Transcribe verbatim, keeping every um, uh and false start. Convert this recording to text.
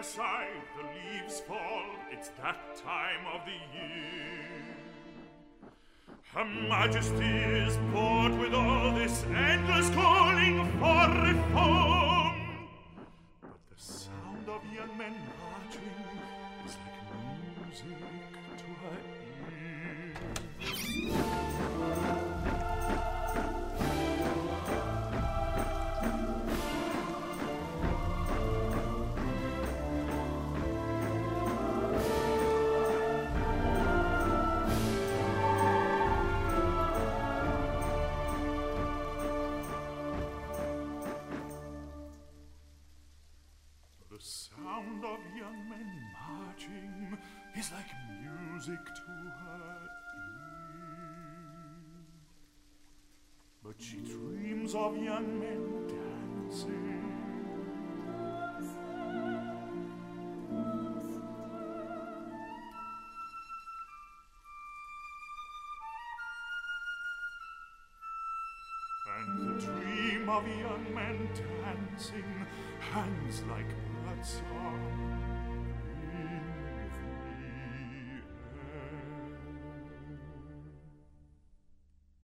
aside, the leaves fall, it's that time of the year. Her Majesty is bored with all this endless calling for reform. But the sound of young men marching is like music to her ear. The sound of young men marching is like music to her ear. But she dreams of young men dancing. And the dream of young men dancing hangs like birdsong